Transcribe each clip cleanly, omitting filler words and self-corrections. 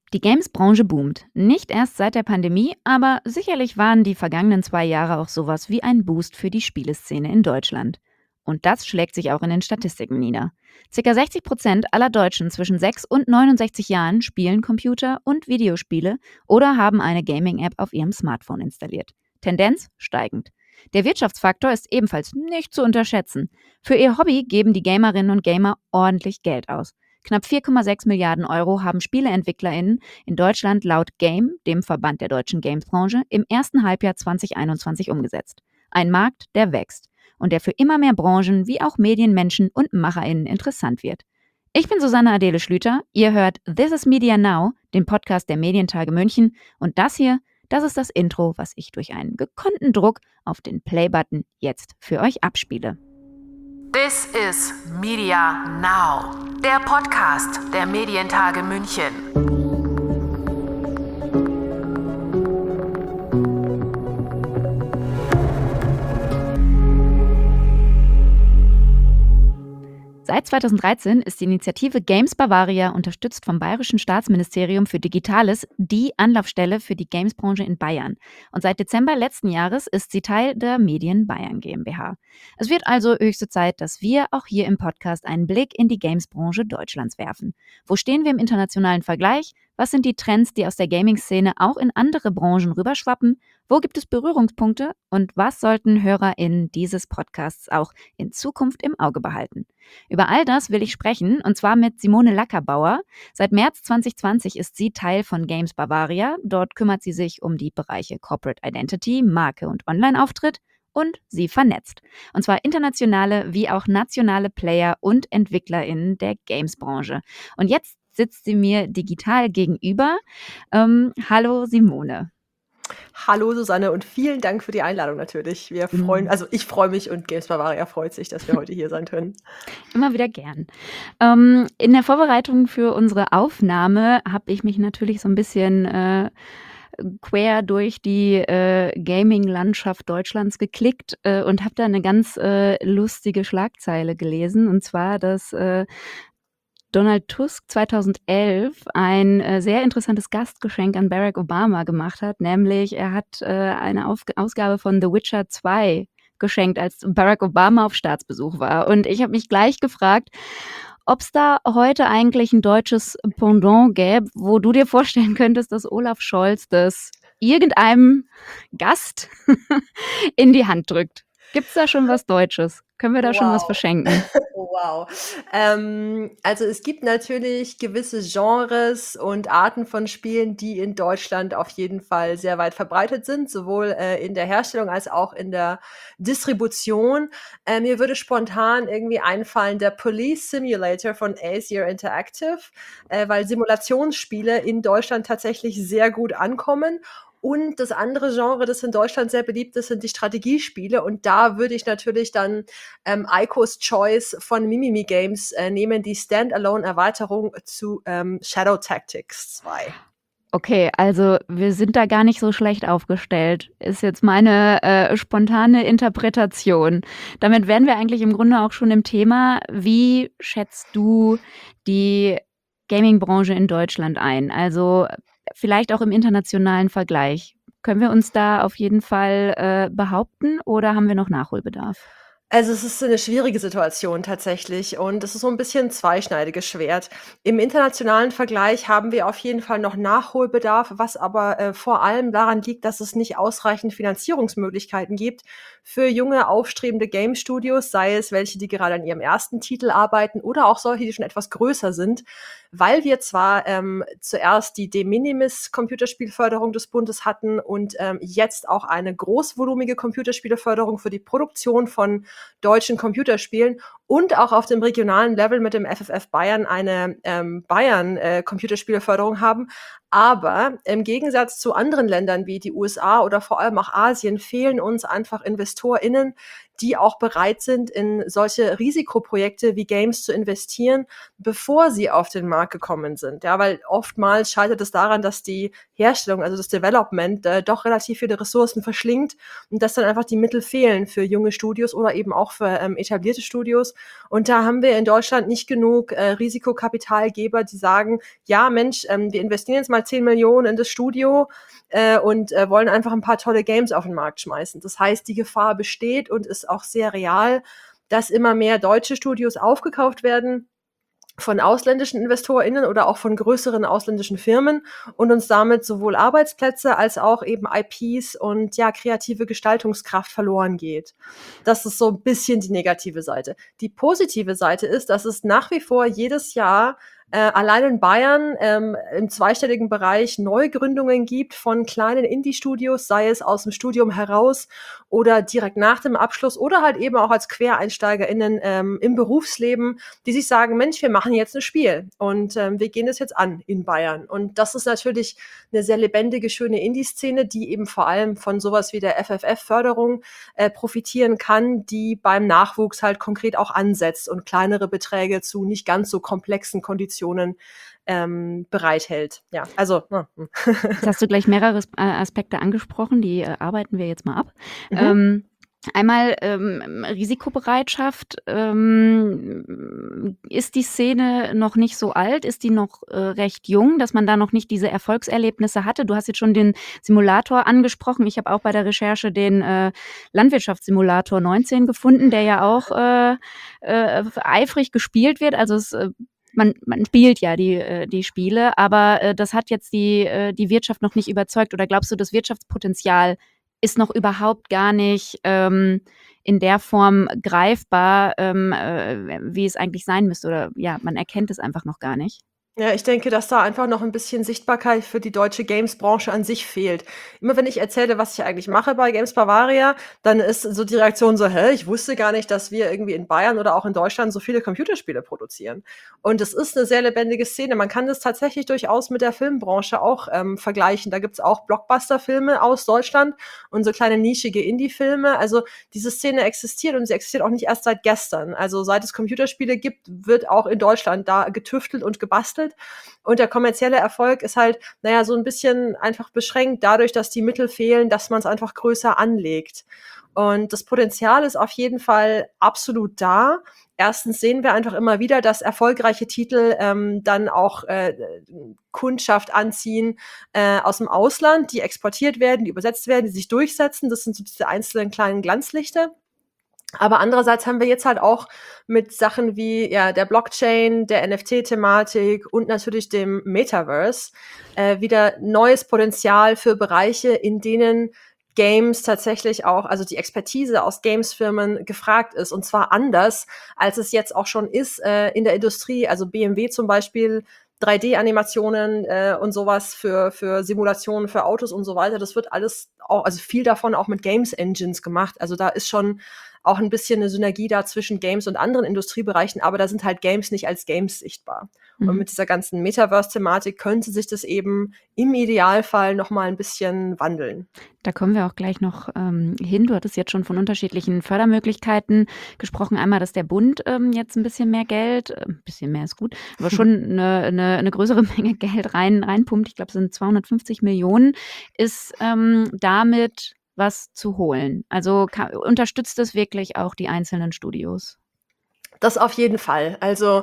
Die Games-Branche boomt. Nicht erst seit der Pandemie, aber sicherlich waren die vergangenen 2 Jahre auch sowas wie ein Boost für die Spieleszene in Deutschland. Und das schlägt sich auch in den Statistiken nieder. Circa 60% aller Deutschen zwischen 6 und 69 Jahren spielen Computer- und Videospiele oder haben eine Gaming-App auf ihrem Smartphone installiert. Tendenz steigend. Der Wirtschaftsfaktor ist ebenfalls nicht zu unterschätzen. Für ihr Hobby geben die Gamerinnen und Gamer ordentlich Geld aus. Knapp 4,6 Milliarden Euro haben SpieleentwicklerInnen in Deutschland laut Game, dem Verband der deutschen Gamesbranche, im ersten Halbjahr 2021 umgesetzt. Ein Markt, der wächst und der für immer mehr Branchen wie auch Medienmenschen und MacherInnen interessant wird. Ich bin Susanne Adele Schlüter, ihr hört This is Media Now, den Podcast der Medientage München, und das hier, das ist das Intro, was ich durch einen gekonnten Druck auf den Play-Button jetzt für euch abspiele. This is Media Now, der Podcast der Medientage München. Seit 2013 ist die Initiative Games Bavaria, unterstützt vom Bayerischen Staatsministerium für Digitales, die Anlaufstelle für die Gamesbranche in Bayern. Und seit Dezember letzten Jahres ist sie Teil der Medien Bayern GmbH. Es wird also höchste Zeit, dass wir auch hier im Podcast einen Blick in die Gamesbranche Deutschlands werfen. Wo stehen wir im internationalen Vergleich? Was sind die Trends, die aus der Gaming-Szene auch in andere Branchen rüberschwappen? Wo gibt es Berührungspunkte? Und was sollten HörerInnen dieses Podcasts auch in Zukunft im Auge behalten? Über all das will ich sprechen, und zwar mit Simone Lackerbauer. Seit März 2020 ist sie Teil von Games Bavaria. Dort kümmert sie sich um die Bereiche Corporate Identity, Marke und Online-Auftritt. Und sie vernetzt. Und zwar internationale wie auch nationale Player und EntwicklerInnen der Games-Branche. Und jetzt sitzt sie mir digital gegenüber. Hallo Simone. Hallo Susanne und vielen Dank für die Einladung natürlich. Ich freue mich und Games Bavaria freut sich, dass wir heute hier sein können. Immer wieder gern. In der Vorbereitung für unsere Aufnahme habe ich mich natürlich so ein bisschen quer durch die Gaming-Landschaft Deutschlands geklickt und habe da eine ganz lustige Schlagzeile gelesen, und zwar, dass Donald Tusk 2011 ein sehr interessantes Gastgeschenk an Barack Obama gemacht hat, nämlich er hat eine Ausgabe von The Witcher 2 geschenkt, als Barack Obama auf Staatsbesuch war. Und ich habe mich gleich gefragt, ob es da heute eigentlich ein deutsches Pendant gäbe, wo du dir vorstellen könntest, dass Olaf Scholz das irgendeinem Gast in die Hand drückt. Gibt es da schon was Deutsches? Können wir da schon was verschenken? Wow. Also es gibt natürlich gewisse Genres und Arten von Spielen, die in Deutschland auf jeden Fall sehr weit verbreitet sind, sowohl in der Herstellung als auch in der Distribution. Mir würde spontan irgendwie einfallen der Police Simulator von Aesir Interactive, weil Simulationsspiele in Deutschland tatsächlich sehr gut ankommen. Und das andere Genre, das in Deutschland sehr beliebt ist, sind die Strategiespiele. Und da würde ich natürlich dann Ico's Choice von Mimimi Games nehmen, die Standalone-Erweiterung zu Shadow Tactics 2. Okay, also wir sind da gar nicht so schlecht aufgestellt, ist jetzt meine spontane Interpretation. Damit wären wir eigentlich im Grunde auch schon im Thema. Wie schätzt du die Gaming-Branche in Deutschland ein? Also vielleicht auch im internationalen Vergleich. Können wir uns da auf jeden Fall behaupten, oder haben wir noch Nachholbedarf? Also, es ist eine schwierige Situation tatsächlich und es ist so ein bisschen zweischneidiges Schwert. Im internationalen Vergleich haben wir auf jeden Fall noch Nachholbedarf, was aber vor allem daran liegt, dass es nicht ausreichend Finanzierungsmöglichkeiten gibt für junge, aufstrebende Game-Studios, sei es welche, die gerade an ihrem ersten Titel arbeiten oder auch solche, die schon etwas größer sind, weil wir zwar zuerst die De-Minimis-Computerspielförderung des Bundes hatten und jetzt auch eine großvolumige Computerspieleförderung für die Produktion von deutschen Computerspielen und auch auf dem regionalen Level mit dem FFF Bayern eine Bayern-Computerspieleförderung haben. Aber im Gegensatz zu anderen Ländern wie die USA oder vor allem auch Asien fehlen uns einfach InvestorInnen, die auch bereit sind, in solche Risikoprojekte wie Games zu investieren, bevor sie auf den Markt gekommen sind. Ja, weil oftmals scheitert es daran, dass die Herstellung, also das Development, doch relativ viele Ressourcen verschlingt und dass dann einfach die Mittel fehlen für junge Studios oder eben auch für etablierte Studios. Und da haben wir in Deutschland nicht genug Risikokapitalgeber, die sagen, ja Mensch, wir investieren jetzt mal 10 Millionen in das Studio und wollen einfach ein paar tolle Games auf den Markt schmeißen. Das heißt, die Gefahr besteht und ist auch sehr real, dass immer mehr deutsche Studios aufgekauft werden von ausländischen InvestorInnen oder auch von größeren ausländischen Firmen und uns damit sowohl Arbeitsplätze als auch eben IPs und ja, kreative Gestaltungskraft verloren geht. Das ist so ein bisschen die negative Seite. Die positive Seite ist, dass es nach wie vor jedes Jahr allein in Bayern im zweistelligen Bereich Neugründungen gibt von kleinen Indie-Studios, sei es aus dem Studium heraus oder direkt nach dem Abschluss oder halt eben auch als QuereinsteigerInnen im Berufsleben, die sich sagen, Mensch, wir machen jetzt ein Spiel und wir gehen das jetzt an in Bayern. Und das ist natürlich eine sehr lebendige, schöne Indie-Szene, die eben vor allem von sowas wie der FFF-Förderung profitieren kann, die beim Nachwuchs halt konkret auch ansetzt und kleinere Beträge zu nicht ganz so komplexen Konditionen bereithält. Ja, also. Jetzt hast du gleich mehrere Aspekte angesprochen, die arbeiten wir jetzt mal ab. Einmal Risikobereitschaft. Ist die Szene noch nicht so alt? Ist die noch recht jung, dass man da noch nicht diese Erfolgserlebnisse hatte? Du hast jetzt schon den Simulator angesprochen. Ich habe auch bei der Recherche den Landwirtschaftssimulator 19 gefunden, der ja auch eifrig gespielt wird. Also man spielt ja die Spiele, aber das hat jetzt die Wirtschaft noch nicht überzeugt. Oder glaubst du, das Wirtschaftspotenzial ist noch überhaupt gar nicht in der Form greifbar, wie es eigentlich sein müsste? Oder ja, man erkennt es einfach noch gar nicht. Ja, ich denke, dass da einfach noch ein bisschen Sichtbarkeit für die deutsche Games-Branche an sich fehlt. Immer wenn ich erzähle, was ich eigentlich mache bei Games Bavaria, dann ist so die Reaktion so: „Hä, ich wusste gar nicht, dass wir irgendwie in Bayern oder auch in Deutschland so viele Computerspiele produzieren." Und es ist eine sehr lebendige Szene. Man kann das tatsächlich durchaus mit der Filmbranche auch vergleichen. Da gibt's auch Blockbuster-Filme aus Deutschland und so kleine nischige Indie-Filme. Also, diese Szene existiert und sie existiert auch nicht erst seit gestern. Also, seit es Computerspiele gibt, wird auch in Deutschland da getüftelt und gebastelt. Und der kommerzielle Erfolg ist halt, naja, so ein bisschen einfach beschränkt dadurch, dass die Mittel fehlen, dass man es einfach größer anlegt. Und das Potenzial ist auf jeden Fall absolut da. Erstens sehen wir einfach immer wieder, dass erfolgreiche Titel dann auch Kundschaft anziehen aus dem Ausland, die exportiert werden, die übersetzt werden, die sich durchsetzen. Das sind so diese einzelnen kleinen Glanzlichter. Aber andererseits haben wir jetzt halt auch mit Sachen wie ja, der Blockchain, der NFT-Thematik und natürlich dem Metaverse wieder neues Potenzial für Bereiche, in denen Games tatsächlich auch, also die Expertise aus Games-Firmen gefragt ist. Und zwar anders, als es jetzt auch schon ist in der Industrie. Also BMW zum Beispiel, 3D-Animationen und sowas für Simulationen für Autos und so weiter. Das wird alles auch, also viel davon auch mit Games-Engines gemacht. Also da ist schon auch ein bisschen eine Synergie da zwischen Games und anderen Industriebereichen, aber da sind halt Games nicht als Games sichtbar. Und mit dieser ganzen Metaverse-Thematik könnte sich das eben im Idealfall noch mal ein bisschen wandeln. Da kommen wir auch gleich noch hin. Du hattest jetzt schon von unterschiedlichen Fördermöglichkeiten gesprochen. Einmal, dass der Bund jetzt ein bisschen mehr Geld, ein bisschen mehr ist gut, aber schon eine größere Menge Geld reinpumpt. Ich glaube, es sind 250 Millionen, ist damit was zu holen. Also unterstützt es wirklich auch die einzelnen Studios? Das auf jeden Fall. Also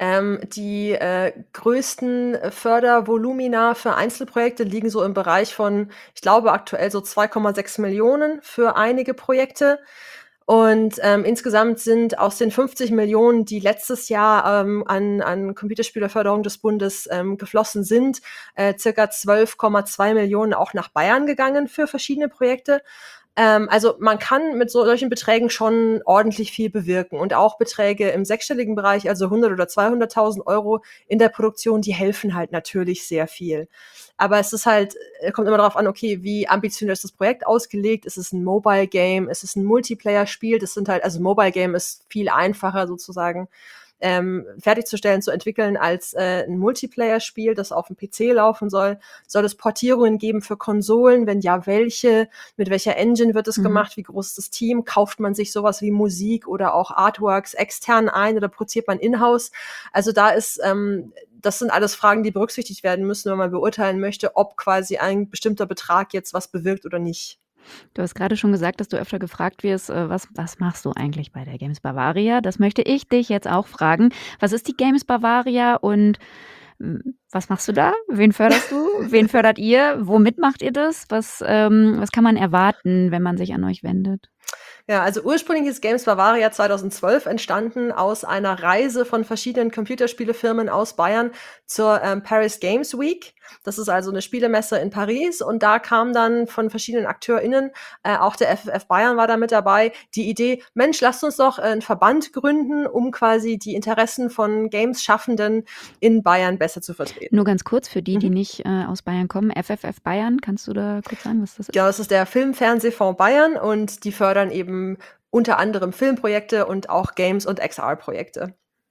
die größten Fördervolumina für Einzelprojekte liegen so im Bereich von, ich glaube, aktuell so 2,6 Millionen für einige Projekte. Und insgesamt sind aus den 50 Millionen, die letztes Jahr an Computerspielerförderung des Bundes geflossen sind, circa 12,2 Millionen auch nach Bayern gegangen für verschiedene Projekte. Also man kann mit solchen Beträgen schon ordentlich viel bewirken. Und auch Beträge im sechsstelligen Bereich, also 100 oder 200.000 Euro in der Produktion, die helfen halt natürlich sehr viel. Aber es ist halt, kommt immer darauf an, okay, wie ambitioniert ist das Projekt ausgelegt? Ist es ein Mobile Game? Ist es ein Multiplayer-Spiel? Das sind halt, also Mobile Game ist viel einfacher sozusagen. fertigzustellen, zu entwickeln als ein Multiplayer-Spiel, das auf dem PC laufen soll. Soll es Portierungen geben für Konsolen? Wenn ja, welche? Mit welcher Engine wird es gemacht? Wie groß ist das Team? Kauft man sich sowas wie Musik oder auch Artworks extern ein oder produziert man in-house? Also da ist das sind alles Fragen, die berücksichtigt werden müssen, wenn man beurteilen möchte, ob quasi ein bestimmter Betrag jetzt was bewirkt oder nicht. Du hast gerade schon gesagt, dass du öfter gefragt wirst, was machst du eigentlich bei der Games Bavaria? Das möchte ich dich jetzt auch fragen. Was ist die Games Bavaria und was machst du da? Wen förderst du? Wen fördert ihr? Womit macht ihr das? Was kann man erwarten, wenn man sich an euch wendet? Ja, also ursprünglich ist Games Bavaria 2012 entstanden aus einer Reise von verschiedenen Computerspielefirmen aus Bayern zur Paris Games Week. Das ist also eine Spielemesse in Paris und da kam dann von verschiedenen AkteurInnen, auch der FFF Bayern war da mit dabei, die Idee, Mensch, lasst uns doch einen Verband gründen, um quasi die Interessen von Games-Schaffenden in Bayern besser zu vertreten. Nur ganz kurz für die, die nicht aus Bayern kommen. FFF Bayern, kannst du da kurz sagen, was das ist? Genau, das ist der Film-Fernsehfonds Bayern und die fördern eben unter anderem Filmprojekte und auch Games- und XR-Projekte.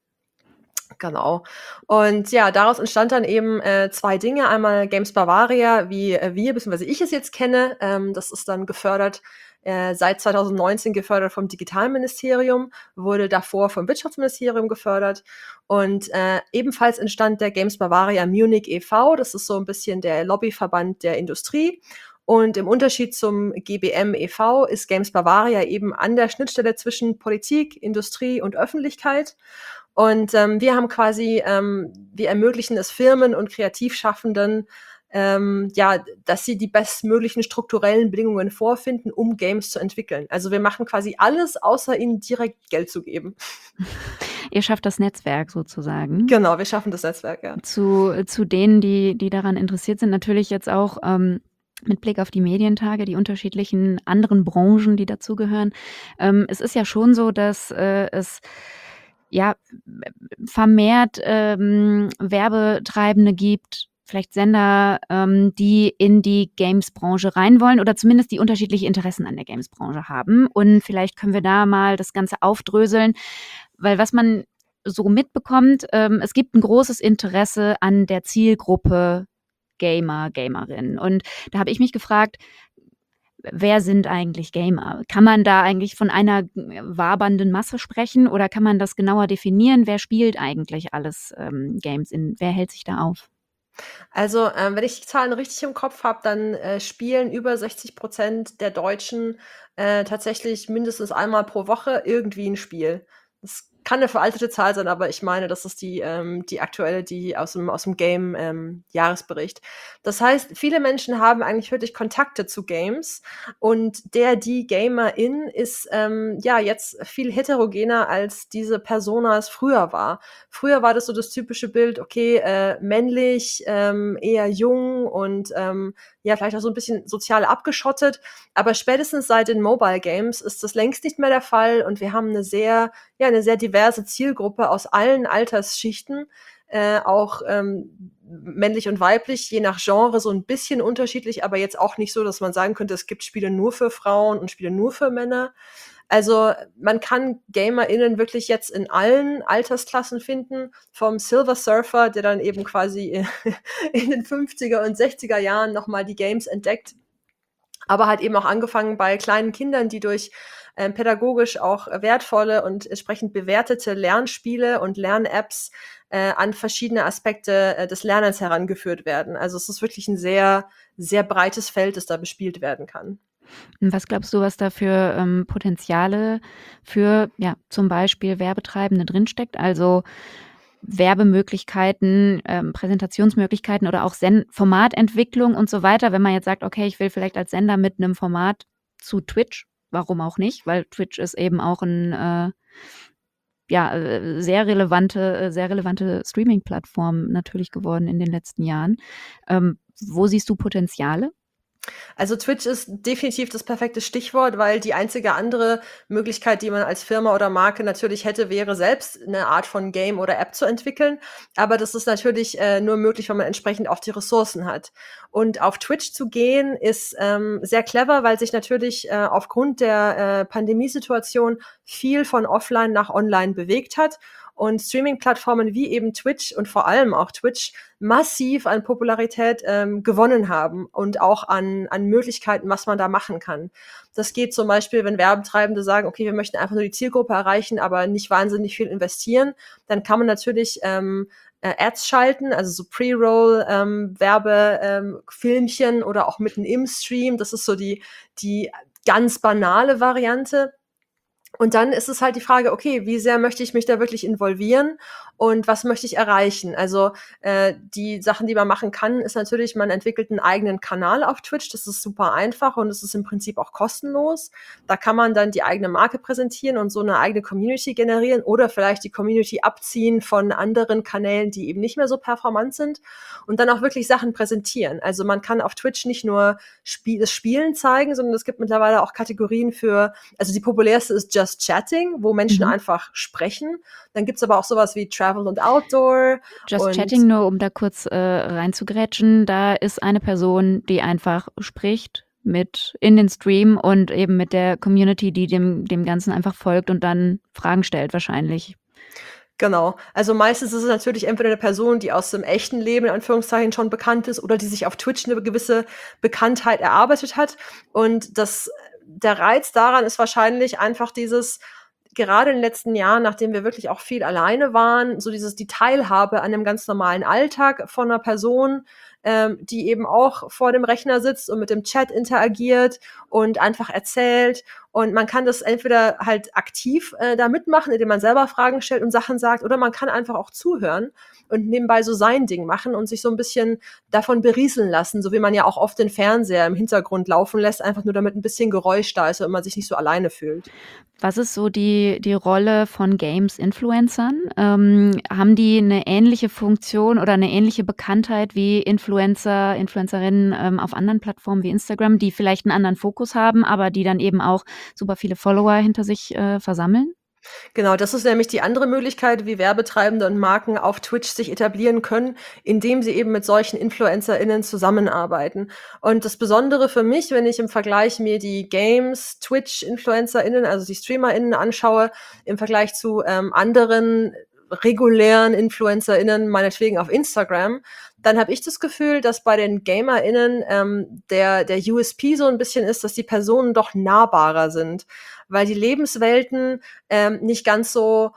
Genau. Und ja, daraus entstand dann eben 2 Dinge. Einmal Games Bavaria, wie wir, beziehungsweise ich es jetzt kenne. Das ist dann gefördert, seit 2019 gefördert vom Digitalministerium, wurde davor vom Wirtschaftsministerium gefördert. Und ebenfalls entstand der Games Bavaria Munich e.V., das ist so ein bisschen der Lobbyverband der Industrie. Und im Unterschied zum GBM e.V. ist Games Bavaria eben an der Schnittstelle zwischen Politik, Industrie und Öffentlichkeit. Und wir haben quasi, wir ermöglichen es Firmen und Kreativschaffenden, dass sie die bestmöglichen strukturellen Bedingungen vorfinden, um Games zu entwickeln. Also wir machen quasi alles, außer ihnen direkt Geld zu geben. Ihr schafft das Netzwerk sozusagen. Genau, wir schaffen das Netzwerk, ja. Zu denen, die daran interessiert sind, natürlich jetzt auch mit Blick auf die Medientage, die unterschiedlichen anderen Branchen, die dazugehören. Es ist ja schon so, dass es vermehrt Werbetreibende gibt, vielleicht Sender, die in die Games-Branche rein wollen oder zumindest die unterschiedliche Interessen an der Games-Branche haben. Und vielleicht können wir da mal das Ganze aufdröseln, weil was man so mitbekommt, es gibt ein großes Interesse an der Zielgruppe Gamer, Gamerinnen. Und da habe ich mich gefragt, wer sind eigentlich Gamer? Kann man da eigentlich von einer wabernden Masse sprechen oder kann man das genauer definieren? Wer spielt eigentlich alles Games? Wer hält sich da auf? Also, wenn ich die Zahlen richtig im Kopf habe, dann spielen über 60% der Deutschen tatsächlich mindestens einmal pro Woche irgendwie ein Spiel. Das kann eine veraltete Zahl sein, aber ich meine, das ist die aktuelle, die aus dem Game Jahresbericht. Das heißt, viele Menschen haben eigentlich wirklich Kontakte zu Games und die Gamerin ist jetzt viel heterogener, als diese Persona es früher war. Früher war das so das typische Bild, okay, männlich, eher jung und vielleicht auch so ein bisschen sozial abgeschottet. Aber spätestens seit den Mobile Games ist das längst nicht mehr der Fall und wir haben eine sehr diverse Zielgruppe aus allen Altersschichten, auch männlich und weiblich, je nach Genre so ein bisschen unterschiedlich, aber jetzt auch nicht so, dass man sagen könnte, es gibt Spiele nur für Frauen und Spiele nur für Männer. Also man kann GamerInnen wirklich jetzt in allen Altersklassen finden, vom Silver Surfer, der dann eben quasi in den 50er und 60er Jahren nochmal die Games entdeckt, aber halt eben auch angefangen bei kleinen Kindern, die durch pädagogisch auch wertvolle und entsprechend bewertete Lernspiele und Lern-Apps an verschiedene Aspekte des Lernens herangeführt werden. Also es ist wirklich ein sehr, sehr breites Feld, das da bespielt werden kann. Und was glaubst du, was da für Potenziale für zum Beispiel Werbetreibende drinsteckt? Also Werbemöglichkeiten, Präsentationsmöglichkeiten oder auch Formatentwicklung und so weiter. Wenn man jetzt sagt, okay, ich will vielleicht als Sender mit einem Format zu Twitch, warum auch nicht? Weil Twitch ist eben auch ein sehr relevante Streaming-Plattform natürlich geworden in den letzten Jahren. Wo siehst du Potenziale? Also Twitch ist definitiv das perfekte Stichwort, weil die einzige andere Möglichkeit, die man als Firma oder Marke natürlich hätte, wäre selbst eine Art von Game oder App zu entwickeln. Aber das ist natürlich nur möglich, wenn man entsprechend auch die Ressourcen hat. Und auf Twitch zu gehen ist sehr clever, weil sich natürlich aufgrund der Pandemiesituation viel von offline nach online bewegt hat. und Streaming-Plattformen wie eben Twitch und vor allem auch Twitch massiv an Popularität gewonnen haben und auch an Möglichkeiten, was man da machen kann. Das geht zum Beispiel, wenn Werbetreibende sagen, okay, wir möchten einfach nur die Zielgruppe erreichen, aber nicht wahnsinnig viel investieren, dann kann man natürlich Ads schalten, also so Pre-Roll, Filmchen oder auch mitten im Stream. Das ist so die ganz banale Variante. Und dann ist es halt die Frage, okay, wie sehr möchte ich mich da wirklich involvieren und was möchte ich erreichen? Also die Sachen, die man machen kann, ist natürlich, man entwickelt einen eigenen Kanal auf Twitch. Das ist super einfach und es ist im Prinzip auch kostenlos. Da kann man dann die eigene Marke präsentieren und so eine eigene Community generieren oder vielleicht die Community abziehen von anderen Kanälen, die eben nicht mehr so performant sind und dann auch wirklich Sachen präsentieren. Also man kann auf Twitch nicht nur das Spielen zeigen, sondern es gibt mittlerweile auch Kategorien für, also die populärste ist Just Chatting, wo Menschen einfach sprechen. Dann gibt's aber auch sowas wie Travel und Outdoor. Just Chatting, nur um da kurz reinzugrätschen, da ist eine Person, die einfach spricht in den Stream und eben mit der Community, die dem Ganzen einfach folgt und dann Fragen stellt wahrscheinlich. Genau. Also meistens ist es natürlich entweder eine Person, die aus dem echten Leben in Anführungszeichen schon bekannt ist oder die sich auf Twitch eine gewisse Bekanntheit erarbeitet hat. Und der Reiz daran ist wahrscheinlich einfach gerade in den letzten Jahren, nachdem wir wirklich auch viel alleine waren, so die Teilhabe an einem ganz normalen Alltag von einer Person, die eben auch vor dem Rechner sitzt und mit dem Chat interagiert und einfach erzählt. Und man kann das entweder halt aktiv da mitmachen, indem man selber Fragen stellt und Sachen sagt, oder man kann einfach auch zuhören und nebenbei so sein Ding machen und sich so ein bisschen davon berieseln lassen, so wie man ja auch oft den Fernseher im Hintergrund laufen lässt, einfach nur damit ein bisschen Geräusch da ist und man sich nicht so alleine fühlt. Was ist so die Rolle von Games-Influencern? Haben die eine ähnliche Funktion oder eine ähnliche Bekanntheit wie Influencerinnen auf anderen Plattformen wie Instagram, die vielleicht einen anderen Fokus haben, aber die dann eben auch super viele Follower hinter sich versammeln? Genau, das ist nämlich die andere Möglichkeit, wie Werbetreibende und Marken auf Twitch sich etablieren können, indem sie eben mit solchen InfluencerInnen zusammenarbeiten. Und das Besondere für mich, wenn ich im Vergleich mir die Games-Twitch-InfluencerInnen, also die StreamerInnen anschaue, im Vergleich zu anderen regulären InfluencerInnen, meinetwegen auf Instagram, dann habe ich das Gefühl, dass bei den GamerInnen der USP so ein bisschen ist, dass die Personen doch nahbarer sind, weil die Lebenswelten nicht ganz so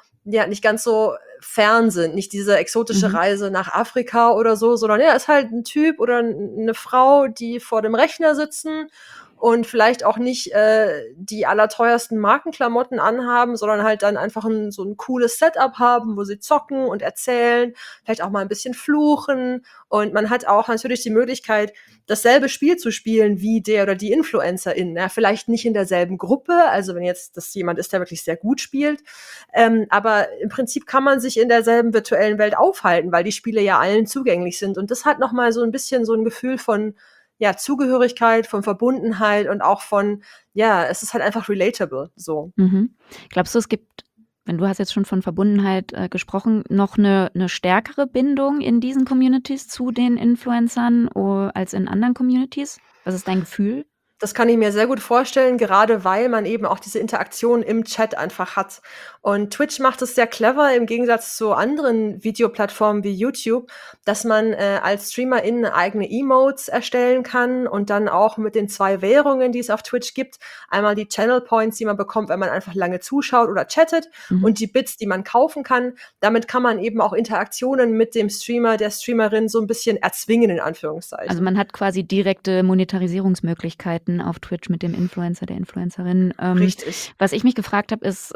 fern sind, nicht diese exotische Reise nach Afrika oder so, sondern ist halt ein Typ oder eine Frau, die vor dem Rechner sitzen und vielleicht auch nicht die allerteuersten Markenklamotten anhaben, sondern halt dann einfach so ein cooles Setup haben, wo sie zocken und erzählen, vielleicht auch mal ein bisschen fluchen. Und man hat auch natürlich die Möglichkeit, dasselbe Spiel zu spielen wie der oder die InfluencerInnen. Ja, vielleicht nicht in derselben Gruppe, also wenn jetzt das jemand ist, der wirklich sehr gut spielt. Aber im Prinzip kann man sich in derselben virtuellen Welt aufhalten, weil die Spiele ja allen zugänglich sind. Und das hat nochmal so ein bisschen so ein Gefühl von Zugehörigkeit, von Verbundenheit und auch es ist halt einfach relatable, so. Glaubst du, es gibt, wenn du hast jetzt schon von Verbundenheit gesprochen, noch eine stärkere Bindung in diesen Communities zu den Influencern als in anderen Communities? Was ist dein Gefühl? Das kann ich mir sehr gut vorstellen, gerade weil man eben auch diese Interaktion im Chat einfach hat. Und Twitch macht es sehr clever im Gegensatz zu anderen Videoplattformen wie YouTube, dass man als StreamerInnen eigene Emotes erstellen kann und dann auch mit den 2 Währungen, die es auf Twitch gibt, einmal die Channel Points, die man bekommt, wenn man einfach lange zuschaut oder chattet, und die Bits, die man kaufen kann. Damit kann man eben auch Interaktionen mit dem Streamer, der Streamerin so ein bisschen erzwingen, in Anführungszeichen. Also man hat quasi direkte Monetarisierungsmöglichkeiten auf Twitch mit dem Influencer, der Influencerin. Richtig. Was ich mich gefragt habe, ist,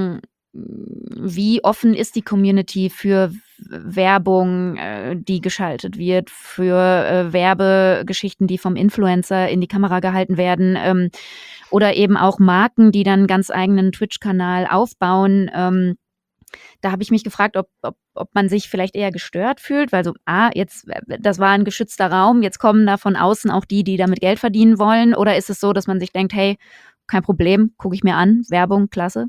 wie offen ist die Community für Werbung, die geschaltet wird, für Werbegeschichten, die vom Influencer in die Kamera gehalten werden, oder eben auch Marken, die dann einen ganz eigenen Twitch-Kanal aufbauen. Da habe ich mich gefragt, ob man sich vielleicht eher gestört fühlt, weil jetzt, das war ein geschützter Raum, jetzt kommen da von außen auch die damit Geld verdienen wollen, oder ist es so, dass man sich denkt, hey, kein Problem, gucke ich mir an, Werbung, klasse?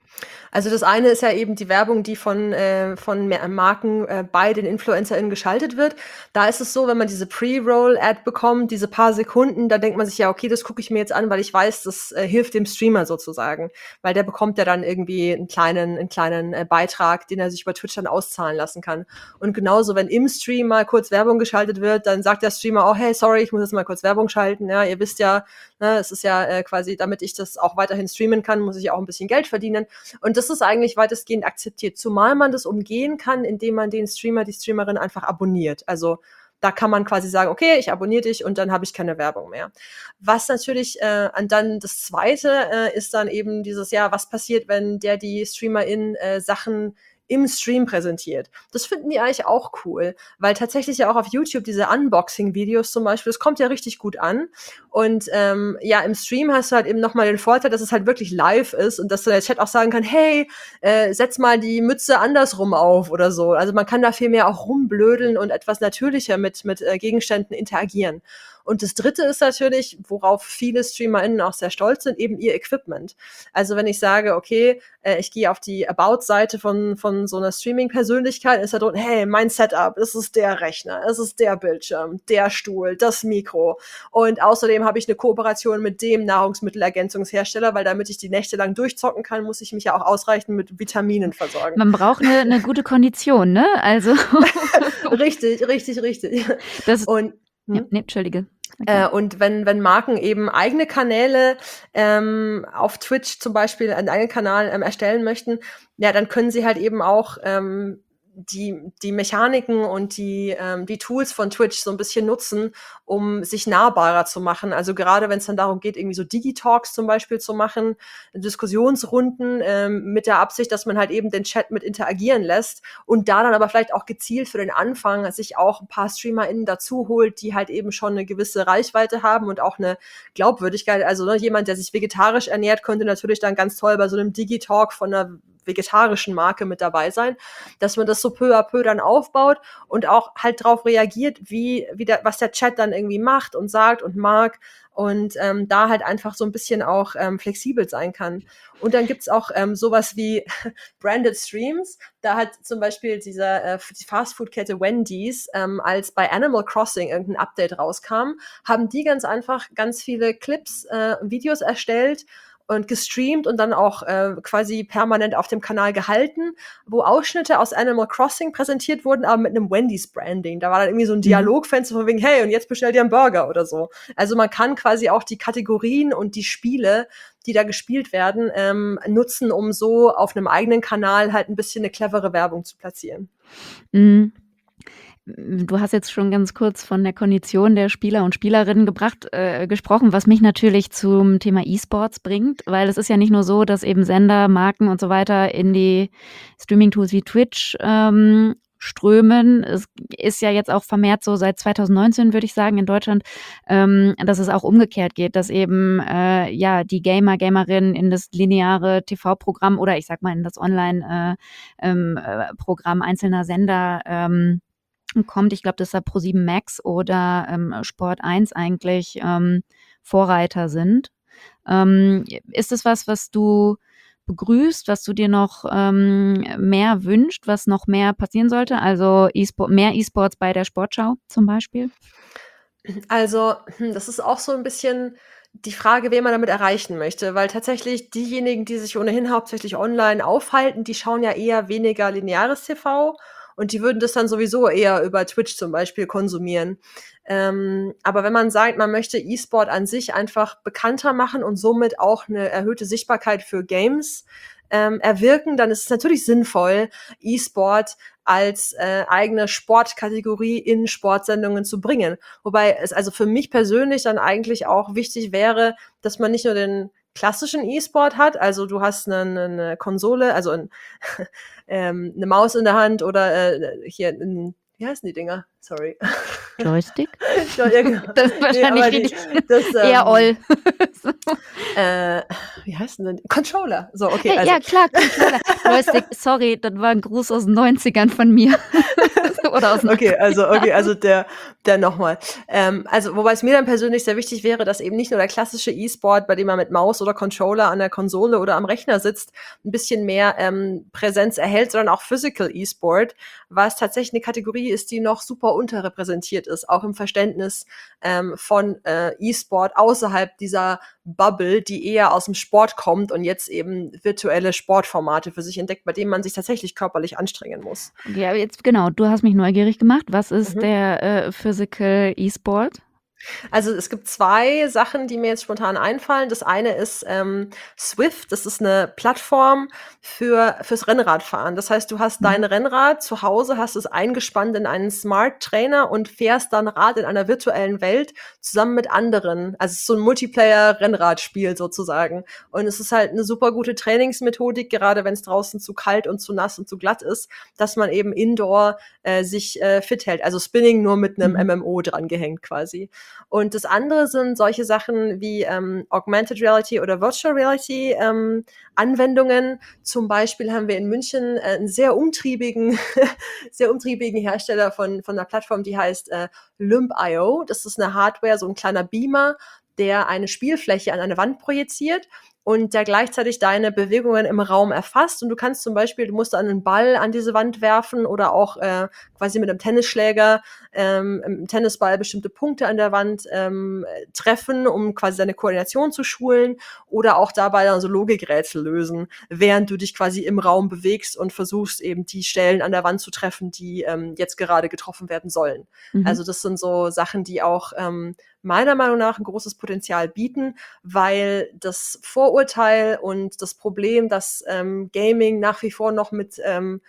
Also das eine ist ja eben die Werbung, die von Marken bei den InfluencerInnen geschaltet wird. Da ist es so, wenn man diese Pre-Roll-Ad bekommt, diese paar Sekunden, da denkt man sich ja, okay, das gucke ich mir jetzt an, weil ich weiß, das hilft dem Streamer sozusagen. Weil der bekommt ja dann irgendwie einen kleinen Beitrag, den er sich über Twitch dann auszahlen lassen kann. Und genauso, wenn im Stream mal kurz Werbung geschaltet wird, dann sagt der Streamer, oh hey, sorry, ich muss jetzt mal kurz Werbung schalten. Ja, ihr wisst ja, ne, es ist ja quasi, damit ich das auch weiterhin streamen kann, muss ich auch ein bisschen Geld verdienen. Und das ist eigentlich weitestgehend akzeptiert, zumal man das umgehen kann, indem man den Streamer, die Streamerin einfach abonniert. Also da kann man quasi sagen, okay, ich abonniere dich und dann habe ich keine Werbung mehr. Was natürlich, und dann das Zweite ist dann eben dieses, ja, was passiert, wenn die Streamerin Sachen im Stream präsentiert. Das finden die eigentlich auch cool, weil tatsächlich ja auch auf YouTube diese Unboxing-Videos zum Beispiel, das kommt ja richtig gut an. Und ja, im Stream hast du halt eben nochmal den Vorteil, dass es halt wirklich live ist und dass der Chat auch sagen kann, hey, setz mal die Mütze andersrum auf oder so. Also man kann da viel mehr auch rumblödeln und etwas natürlicher mit Gegenständen interagieren. Und das Dritte ist natürlich, worauf viele StreamerInnen auch sehr stolz sind, eben ihr Equipment. Also wenn ich sage, okay, ich gehe auf die About-Seite von so einer Streaming-Persönlichkeit, ist da drunter, hey, mein Setup, es ist der Rechner, es ist der Bildschirm, der Stuhl, das Mikro. Und außerdem habe ich eine Kooperation mit dem Nahrungsmittelergänzungshersteller, weil damit ich die Nächte lang durchzocken kann, muss ich mich ja auch ausreichend mit Vitaminen versorgen. Man braucht eine gute Kondition, ne? Also Richtig. Und ja, nee, Entschuldige. und wenn Marken eben eigene Kanäle auf Twitch zum Beispiel, einen eigenen Kanal erstellen möchten, ja, dann können sie halt eben auch die Mechaniken und die Tools von Twitch so ein bisschen nutzen, um sich nahbarer zu machen. Also gerade wenn es dann darum geht, irgendwie so Digitalks zum Beispiel zu machen, Diskussionsrunden mit der Absicht, dass man halt eben den Chat mit interagieren lässt und da dann aber vielleicht auch gezielt für den Anfang sich auch ein paar StreamerInnen dazu holt, die halt eben schon eine gewisse Reichweite haben und auch eine Glaubwürdigkeit. Also ne, jemand, der sich vegetarisch ernährt, könnte natürlich dann ganz toll bei so einem Digitalk von einer vegetarischen Marke mit dabei sein, dass man das so peu à peu dann aufbaut und auch halt drauf reagiert, was der Chat dann irgendwie macht und sagt und mag und da halt einfach so ein bisschen auch flexibel sein kann. Und dann gibt's auch sowas wie Branded Streams. Da hat zum Beispiel die Fastfood-Kette Wendy's, als bei Animal Crossing irgendein Update rauskam, haben die ganz einfach ganz viele Clips, Videos erstellt und gestreamt und dann auch quasi permanent auf dem Kanal gehalten, wo Ausschnitte aus Animal Crossing präsentiert wurden, aber mit einem Wendy's-Branding. Da war dann irgendwie so ein Dialogfenster von wegen, hey, und jetzt bestell dir einen Burger oder so. Also man kann quasi auch die Kategorien und die Spiele, die da gespielt werden, nutzen, um so auf einem eigenen Kanal halt ein bisschen eine clevere Werbung zu platzieren. Mhm. Du hast jetzt schon ganz kurz von der Kondition der Spieler und Spielerinnen gesprochen, was mich natürlich zum Thema E-Sports bringt, weil es ist ja nicht nur so, dass eben Sender, Marken und so weiter in die Streaming-Tools wie Twitch strömen. Es ist ja jetzt auch vermehrt so seit 2019, würde ich sagen, in Deutschland, dass es auch umgekehrt geht, dass eben ja die Gamerinnen in das lineare TV-Programm oder ich sag mal in das Online-Programm einzelner Sender kommt. Ich glaube, dass da ProSieben Max oder Sport 1 eigentlich Vorreiter sind. Ist es was du begrüßt, was du dir noch mehr wünscht, was noch mehr passieren sollte? Also mehr E-Sports bei der Sportschau zum Beispiel? Also, das ist auch so ein bisschen die Frage, wen man damit erreichen möchte, weil tatsächlich diejenigen, die sich ohnehin hauptsächlich online aufhalten, die schauen ja eher weniger lineares TV und die würden das dann sowieso eher über Twitch zum Beispiel konsumieren. Aber wenn man sagt, man möchte E-Sport an sich einfach bekannter machen und somit auch eine erhöhte Sichtbarkeit für Games erwirken, dann ist es natürlich sinnvoll, E-Sport als eigene Sportkategorie in Sportsendungen zu bringen. Wobei es also für mich persönlich dann eigentlich auch wichtig wäre, dass man nicht nur den klassischen E-Sport hat, also du hast eine Konsole, also eine Maus in der Hand oder hier wie heißen die Dinger? Sorry. Joystick? Ja, genau. Das ist wahrscheinlich richtig. Eher Oll. So. Wie heißt denn? Controller. So, okay. Hey, Also. ja, klar, Controller. Joystick, sorry, das war ein Gruß aus den 90ern von mir. Oder aus 'ner Okay, also der nochmal. Also, wobei es mir dann persönlich sehr wichtig wäre, dass eben nicht nur der klassische E-Sport, bei dem man mit Maus oder Controller an der Konsole oder am Rechner sitzt, ein bisschen mehr Präsenz erhält, sondern auch Physical E-Sport, was tatsächlich eine Kategorie ist, die noch super unterrepräsentiert ist, auch im Verständnis von E-Sport außerhalb dieser Bubble, die eher aus dem Sport kommt und jetzt eben virtuelle Sportformate für sich entdeckt, bei denen man sich tatsächlich körperlich anstrengen muss. Okay, aber jetzt genau, du hast mich neugierig gemacht. Was ist Mhm. der, Physical E-Sport? Also, es gibt 2 Sachen, die mir jetzt spontan einfallen. Das eine ist Swift. Das ist eine Plattform fürs Rennradfahren. Das heißt, du hast Mhm. dein Rennrad zu Hause, hast es eingespannt in einen Smart Trainer und fährst dann Rad in einer virtuellen Welt zusammen mit anderen. Also, es ist so ein Multiplayer-Rennradspiel sozusagen. Und es ist halt eine super gute Trainingsmethodik, gerade wenn es draußen zu kalt und zu nass und zu glatt ist, dass man eben indoor sich fit hält. Also Spinning nur mit einem Mhm. MMO dran gehängt quasi. Und das andere sind solche Sachen wie Augmented Reality oder Virtual Reality Anwendungen. Zum Beispiel haben wir in München einen sehr umtriebigen, sehr umtriebigen Hersteller von einer Plattform, die heißt Lymp.io. Das ist eine Hardware, so ein kleiner Beamer, der eine Spielfläche an eine Wand projiziert und der gleichzeitig deine Bewegungen im Raum erfasst. Und du kannst zum Beispiel, du musst dann einen Ball an diese Wand werfen oder auch quasi mit einem Tennisschläger im Tennisball bestimmte Punkte an der Wand treffen, um quasi deine Koordination zu schulen oder auch dabei dann so Logikrätsel lösen, während du dich quasi im Raum bewegst und versuchst eben die Stellen an der Wand zu treffen, die jetzt gerade getroffen werden sollen. Mhm. Also das sind so Sachen, die auch meiner Meinung nach ein großes Potenzial bieten, weil das Vorurteil und das Problem, dass Gaming nach wie vor noch mit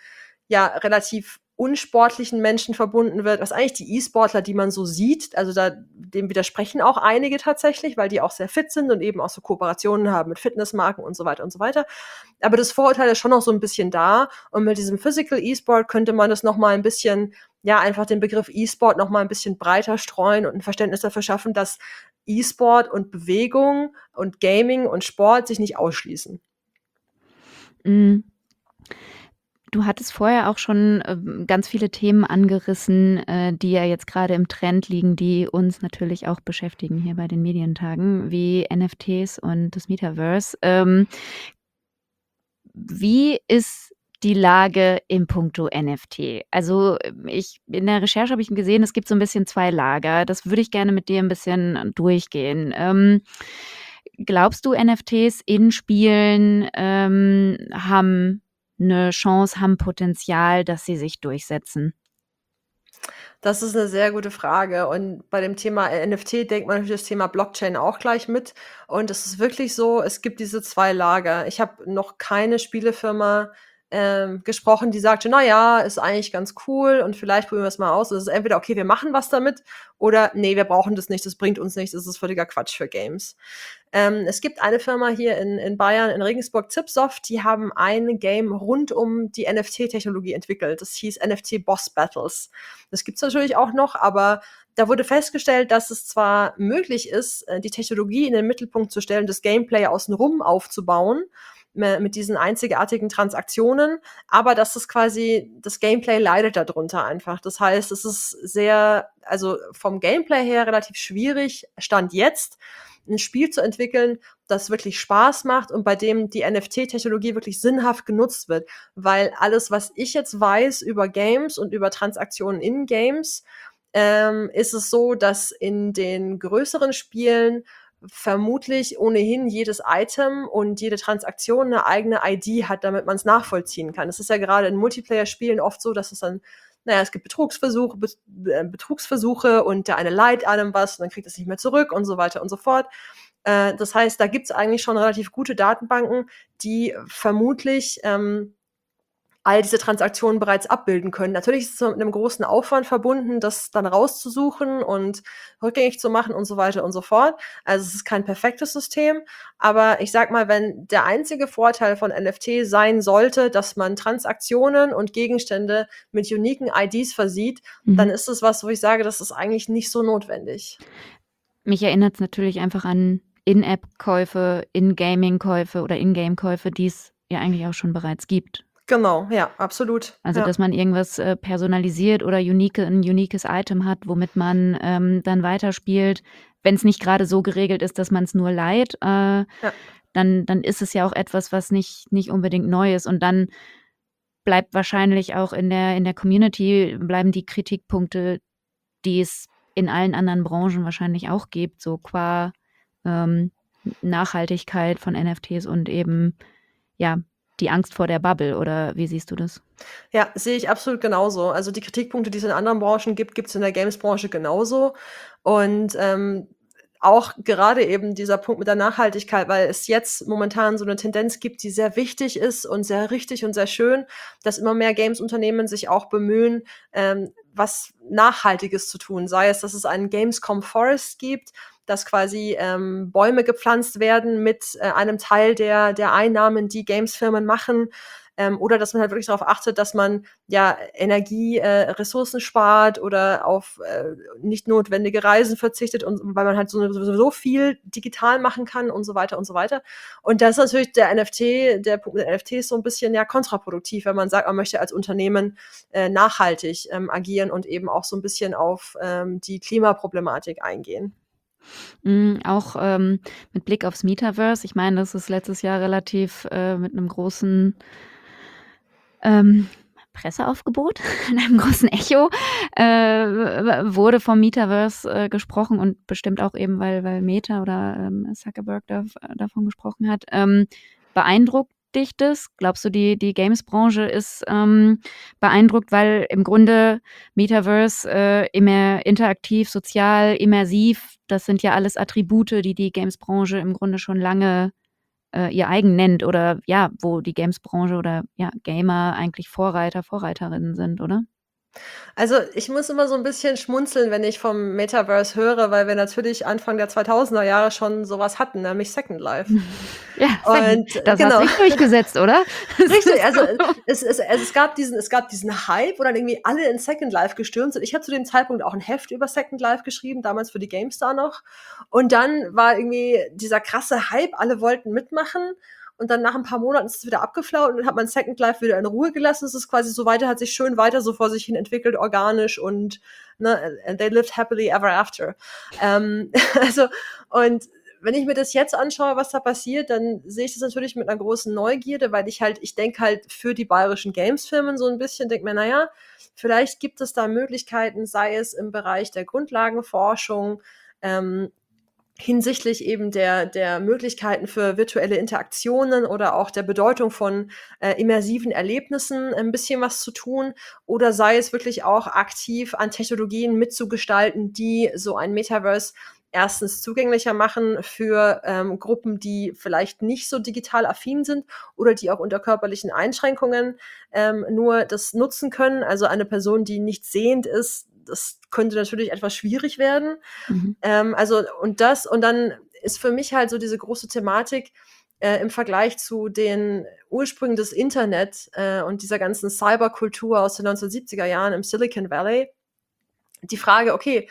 ja, relativ unsportlichen Menschen verbunden wird, was eigentlich die E-Sportler, die man so sieht, also dem widersprechen auch einige tatsächlich, weil die auch sehr fit sind und eben auch so Kooperationen haben mit Fitnessmarken und so weiter und so weiter. Aber das Vorurteil ist schon noch so ein bisschen da und mit diesem Physical E-Sport könnte man das noch mal ein bisschen, ja, einfach den Begriff E-Sport noch mal ein bisschen breiter streuen und ein Verständnis dafür schaffen, dass E-Sport und Bewegung und Gaming und Sport sich nicht ausschließen. Hm, du hattest vorher auch schon, ganz viele Themen angerissen, die ja jetzt grade im Trend liegen, die uns natürlich auch beschäftigen hier bei den Medientagen, wie NFTs und das Metaverse. Wie ist die Lage in puncto NFT? Also, in der Recherche habe ich gesehen, es gibt so 'n bisschen 2 Lager. Das würde ich gerne mit dir 'n bisschen durchgehen. Glaubst du, NFTs in Spielen, haben 'ne Chance, haben Potenzial, dass sie sich durchsetzen? Das ist eine sehr gute Frage und bei dem Thema NFT denkt man natürlich das Thema Blockchain auch gleich mit und es ist wirklich so, es gibt diese 2 Lager. Ich habe noch keine Spielefirma gesprochen, die sagte: „Na ja, ist eigentlich ganz cool und vielleicht probieren wir es mal aus.“ Es ist entweder: „Okay, wir machen was damit“ oder: „Nee, wir brauchen das nicht, das bringt uns nichts, das ist völliger Quatsch für Games.“ Es gibt eine Firma hier in Bayern, in Regensburg, Zipsoft, die haben ein Game rund um die NFT-Technologie entwickelt. Das hieß NFT Boss Battles. Das gibt's natürlich auch noch, aber da wurde festgestellt, dass es zwar möglich ist, die Technologie in den Mittelpunkt zu stellen, das Gameplay außenrum aufzubauen, mit diesen einzigartigen Transaktionen, aber dass es quasi das Gameplay leidet darunter einfach. Das heißt, es ist sehr, also vom Gameplay her relativ schwierig, Stand jetzt, ein Spiel zu entwickeln, das wirklich Spaß macht und bei dem die NFT-Technologie wirklich sinnhaft genutzt wird. Weil alles, was ich jetzt weiß über Games und über Transaktionen in Games, ist es so, dass in den größeren Spielen vermutlich ohnehin jedes Item und jede Transaktion eine eigene ID hat, damit man es nachvollziehen kann. Es ist ja gerade in Multiplayer-Spielen oft so, dass es dann, naja, es gibt Betrugsversuche und der eine leiht einem was und dann kriegt es nicht mehr zurück und so weiter und so fort. Das heißt, da gibt's eigentlich schon relativ gute Datenbanken, die vermutlich all diese Transaktionen bereits abbilden können. Natürlich ist es mit einem großen Aufwand verbunden, das dann rauszusuchen und rückgängig zu machen und so weiter und so fort. Also, es ist kein perfektes System, aber ich sage mal, wenn der einzige Vorteil von NFT sein sollte, dass man Transaktionen und Gegenstände mit uniken IDs versieht, dann Mhm. ist es was, wo ich sage, das ist eigentlich nicht so notwendig. Mich erinnert's natürlich einfach an In-App-Käufe, In-Gaming-Käufe oder In-Game-Käufe, die es ja eigentlich auch schon bereits gibt. Genau, ja, absolut. Also, Ja. dass man irgendwas, personalisiert oder ein uniques Item hat, womit man, dann weiterspielt. Wenn es nicht gerade so geregelt ist, dass man es nur leiht, Ja. dann ist es ja auch etwas, was nicht unbedingt neu ist. Und dann bleibt wahrscheinlich auch in der Community bleiben die Kritikpunkte, die es in allen anderen Branchen wahrscheinlich auch gibt, so qua, ähm, Nachhaltigkeit von NFTs und eben, ja, die Angst vor der Bubble, oder wie siehst du das? Ja, sehe ich absolut genauso. Also, die Kritikpunkte, die es in anderen Branchen gibt, gibt es in der Games-Branche genauso. Und, auch gerade eben dieser Punkt mit der Nachhaltigkeit, weil es jetzt momentan so eine Tendenz gibt, die sehr wichtig ist und sehr richtig und sehr schön, dass immer mehr Games-Unternehmen sich auch bemühen, was Nachhaltiges zu tun. Sei es, dass es einen Gamescom Forest gibt, dass quasi, Bäume gepflanzt werden mit, einem Teil der Einnahmen, die Games-Firmen machen, oder dass man halt wirklich darauf achtet, dass man ja Energie, Ressourcen spart oder auf nicht notwendige Reisen verzichtet, und weil man halt so viel digital machen kann und so weiter und so weiter. Und das ist natürlich der Punkt mit NFTs so ein bisschen ja kontraproduktiv, wenn man sagt, man möchte als Unternehmen nachhaltig agieren und eben auch so ein bisschen auf die Klimaproblematik eingehen. Auch, mit Blick aufs Metaverse. Ich meine, das ist letztes Jahr relativ, mit einem großen, ähm, Presseaufgebot, in einem großen Echo, wurde vom Metaverse, gesprochen, und bestimmt auch eben, weil Meta oder, Zuckerberg davon gesprochen hat. Beeindruckt dich das? Glaubst du, die Games-Branche ist, beeindruckt, weil im Grunde Metaverse, immer interaktiv, sozial, immersiv, das sind ja alles Attribute, die Games-Branche im Grunde schon lange, ihr eigen nennt, oder ja, wo die Games-Branche oder ja, Gamer eigentlich Vorreiterinnen sind, oder? Also, ich muss immer so 'n bisschen schmunzeln, wenn ich vom Metaverse höre, weil wir natürlich Anfang der 2000er Jahre schon so was hatten, nämlich Second Life. Ja, Second, Und das hat genau. sich durchgesetzt, oder? Das Richtig, ist also, so. es gab diesen Hype, wo dann irgendwie alle in Second Life gestürmt sind. Ich habe zu dem Zeitpunkt auch 'n Heft über Second Life geschrieben, damals für die GameStar noch. Und dann war irgendwie dieser krasse Hype, alle wollten mitmachen. Und dann nach 'n paar Monaten ist es wieder abgeflaut und dann hat man Second Life wieder in Ruhe gelassen. Es ist quasi so weiter hat sich schön weiter so vor sich hin entwickelt, organisch und, ne, and they lived happily ever after. Also, und wenn ich mir das jetzt anschaue, was da passiert, dann sehe ich das natürlich mit einer großen Neugierde, weil ich denke halt für die bayerischen Games-Firmen so ein bisschen, denke mir: „Na ja, vielleicht gibt es da Möglichkeiten, sei es im Bereich der Grundlagenforschung, ähm, hinsichtlich eben der Möglichkeiten für virtuelle Interaktionen oder auch der Bedeutung von, immersiven Erlebnissen ein bisschen was zu tun, oder sei es wirklich auch aktiv an Technologien mitzugestalten, die so ein Metaverse erstens zugänglicher machen für, Gruppen, die vielleicht nicht so digital affin sind oder die auch unter körperlichen Einschränkungen, nur das nutzen können. Also, eine Person, die nicht sehend ist, das könnte natürlich etwas schwierig werden. Mhm. Also und dann ist für mich halt so diese große Thematik, im Vergleich zu den Ursprüngen des Internet, und dieser ganzen Cyberkultur aus den 1970er Jahren im Silicon Valley, die Frage: „Okay,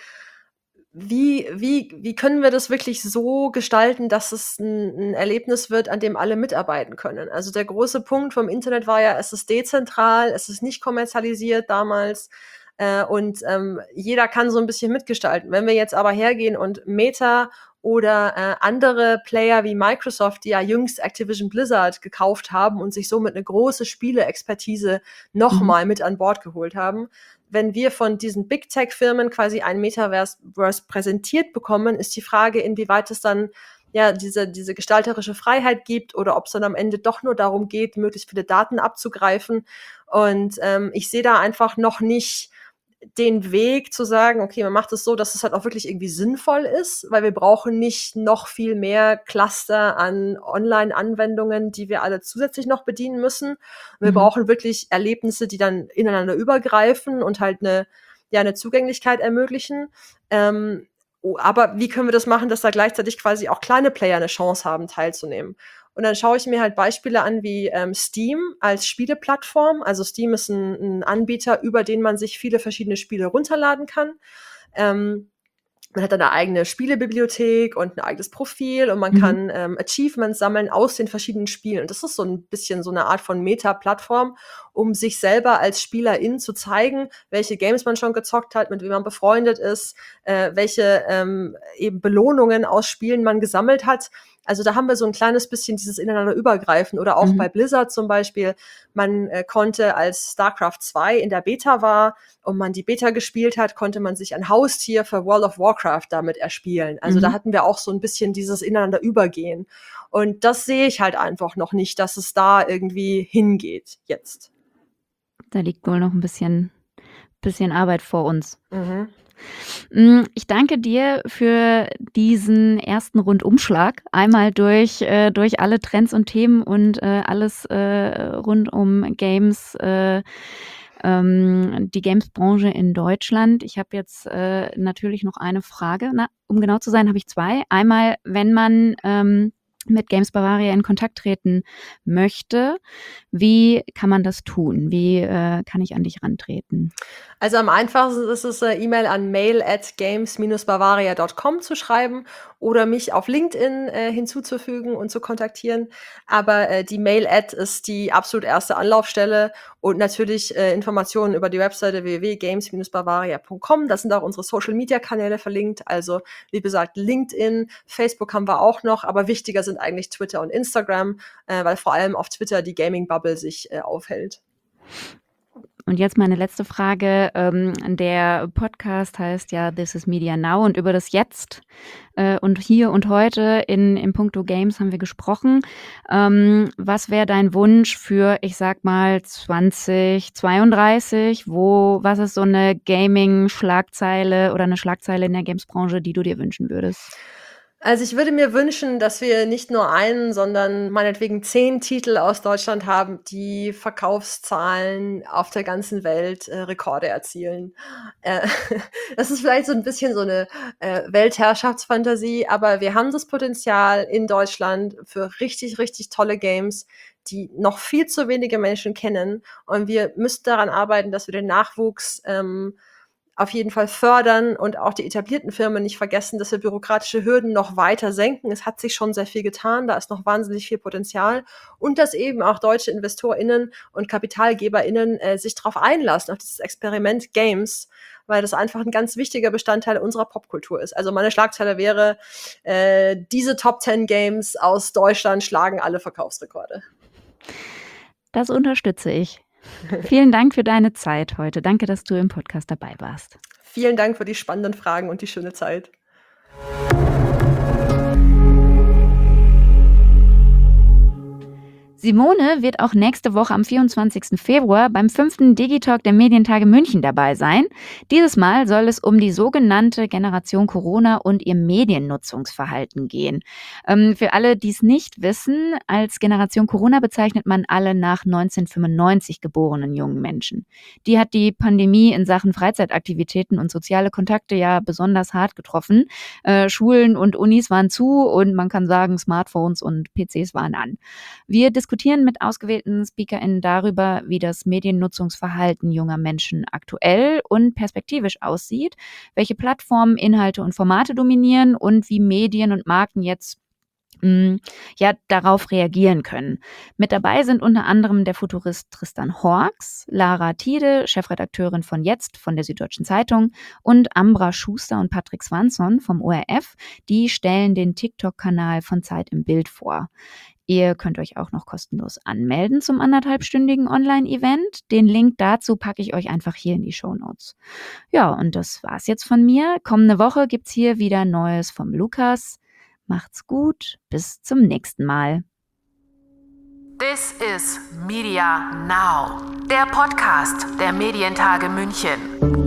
wie können wir das wirklich so gestalten, dass es ein 'n Erlebnis wird, an dem alle mitarbeiten können?“ Also, der große Punkt vom Internet war ja, es ist dezentral, es ist nicht kommerzialisiert damals, und, jeder kann so ein bisschen mitgestalten. Wenn wir jetzt aber hergehen und Meta oder, andere Player wie Microsoft, die ja jüngst Activision Blizzard gekauft haben und sich somit eine große Spieleexpertise noch Mhm. mal mit an Bord geholt haben, wenn wir von diesen Big Tech-Firmen quasi ein Metaverse präsentiert bekommen, ist die Frage, inwieweit es dann ja diese gestalterische Freiheit gibt oder ob es dann am Ende doch nur darum geht, möglichst viele Daten abzugreifen. Und ich sehe da einfach noch nicht den Weg zu sagen, okay, man macht es so, dass es halt auch wirklich irgendwie sinnvoll ist, weil wir brauchen nicht noch viel mehr Cluster an Online-Anwendungen, die wir alle zusätzlich noch bedienen müssen. Wir Mhm. brauchen wirklich Erlebnisse, die dann ineinander übergreifen und halt eine Zugänglichkeit ermöglichen. Aber wie können wir das machen, dass da gleichzeitig quasi auch kleine Player eine Chance haben, teilzunehmen? Und dann schaue ich mir halt Beispiele an wie, Steam als Spieleplattform. Also, Steam ist ein Anbieter, über den man sich viele verschiedene Spiele runterladen kann. Ähm, Man hat eine eigene Spielebibliothek und ein eigenes Profil und man Mhm. kann Achievements sammeln aus den verschiedenen Spielen. Und das ist so ein bisschen so eine Art von Meta-Plattform, um sich selber als Spielerin zu zeigen, welche Games man schon gezockt hat, mit wem man befreundet ist, welche eben Belohnungen aus Spielen man gesammelt hat. Also da haben wir so ein kleines bisschen dieses Ineinanderübergreifen. Oder auch Mhm. bei Blizzard zum Beispiel, man konnte, als StarCraft 2 in der Beta war und man die Beta gespielt hat, konnte man sich ein Haustier für World of Warcraft damit erspielen. Also da Mhm. hatten wir auch so ein bisschen dieses Ineinanderübergehen. Und das sehe ich halt einfach noch nicht, dass es da irgendwie hingeht jetzt. Da liegt wohl noch ein bisschen Arbeit vor uns. Mhm. Ich danke dir für diesen ersten Rundumschlag. Einmal durch alle Trends und Themen und alles rund um Games, die Games-Branche in Deutschland. Ich habe jetzt natürlich noch eine Frage. Um genau zu sein, habe ich 2. Einmal, wenn man mit Games Bavaria in Kontakt treten möchte, wie kann man das tun? Wie kann ich an dich rantreten? Also am einfachsten ist es, E-Mail an mail@games-bavaria.com zu schreiben oder mich auf LinkedIn hinzuzufügen und zu kontaktieren. Aber die Mail-Ad ist die absolut erste Anlaufstelle und natürlich Informationen über die Webseite www.games-bavaria.com. Da sind auch unsere Social-Media-Kanäle verlinkt. Also wie gesagt, LinkedIn, Facebook haben wir auch noch, aber wichtiger sind eigentlich Twitter und Instagram, weil vor allem auf Twitter die Gaming-Bubble sich aufhält. Und jetzt meine letzte Frage. Der Podcast heißt ja This is Media Now und über das Jetzt und hier und heute in puncto Games haben wir gesprochen. Was wäre dein Wunsch für, ich sag mal, 2032? Was ist so eine Gaming-Schlagzeile oder eine Schlagzeile in der Games-Branche, die du dir wünschen würdest? Also, ich würde mir wünschen, dass wir nicht nur einen, sondern meinetwegen 10 Titel aus Deutschland haben, die Verkaufszahlen auf der ganzen Welt, Rekorde erzielen. Äh, Das ist vielleicht so ein bisschen so eine Weltherrschaftsfantasie, aber wir haben das Potenzial in Deutschland für richtig, richtig tolle Games, die noch viel zu wenige Menschen kennen. Und wir müssen daran arbeiten, dass wir den Nachwuchs auf jeden Fall fördern und auch die etablierten Firmen nicht vergessen, dass wir bürokratische Hürden noch weiter senken. Es hat sich schon sehr viel getan, da ist noch wahnsinnig viel Potenzial und dass eben auch deutsche InvestorInnen und KapitalgeberInnen sich darauf einlassen, auf dieses Experiment Games, weil das einfach ein ganz wichtiger Bestandteil unserer Popkultur ist. Also meine Schlagzeile wäre, diese Top 10 Games aus Deutschland schlagen alle Verkaufsrekorde. Das unterstütze ich. Vielen Dank für deine Zeit heute. Danke, dass du im Podcast dabei warst. Vielen Dank für die spannenden Fragen und die schöne Zeit. Simone wird auch nächste Woche am 24. Februar beim 5. Digitalk der Medientage München dabei sein. Dieses Mal soll es um die sogenannte Generation Corona und ihr Mediennutzungsverhalten gehen. Für alle, die es nicht wissen, als Generation Corona bezeichnet man alle nach 1995 geborenen jungen Menschen. Die hat die Pandemie in Sachen Freizeitaktivitäten und soziale Kontakte ja besonders hart getroffen. Schulen und Unis waren zu und man kann sagen, Smartphones und PCs waren an. Wir diskutieren mit ausgewählten SpeakerInnen darüber, wie das Mediennutzungsverhalten junger Menschen aktuell und perspektivisch aussieht, welche Plattformen, Inhalte und Formate dominieren und wie Medien und Marken jetzt darauf reagieren können. Mit dabei sind unter anderem der Futurist Tristan Horks, Lara Tiede, Chefredakteurin von Jetzt von der Süddeutschen Zeitung und Ambra Schuster und Patrick Swanson vom ORF. Die stellen den TikTok-Kanal von Zeit im Bild vor. Ihr könnt euch auch noch kostenlos anmelden zum 1,5-stündigen Online-Event. Den Link dazu packe ich euch einfach hier in die Shownotes. Ja, und das war's jetzt von mir. Kommende Woche gibt's hier wieder Neues vom Lukas. Macht's gut, bis zum nächsten Mal. This is Media Now, der Podcast der Medientage München.